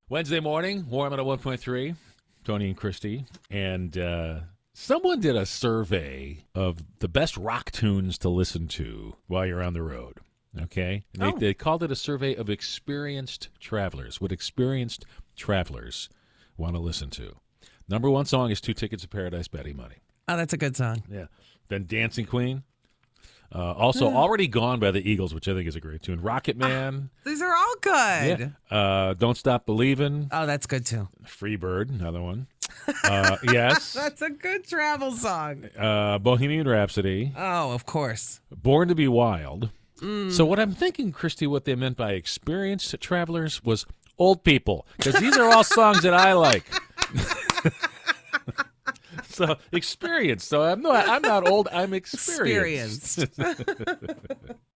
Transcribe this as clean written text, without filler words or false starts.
Wednesday morning, Warm at 1.3, Tony and Christy. And someone did a survey of the best rock tunes to listen to while you're on the road. Okay? And they called it a survey of experienced travelers. What experienced travelers want to listen to. Number one song is Two Tickets to Paradise, Betty Money. Oh, that's a good song. Yeah. Then Dancing Queen. Also, Already Gone by the Eagles, which I think is a great tune. Rocket Man. These are all good. Yeah. Don't Stop Believin'. Oh, that's good too. Free Bird, another one. Yes. That's a good travel song. Bohemian Rhapsody. Oh, of course. Born to Be Wild. So what I'm thinking, Christy, what they meant by experienced travelers was old people, because these are all songs that I like. So experienced. So I'm not old. I'm experienced.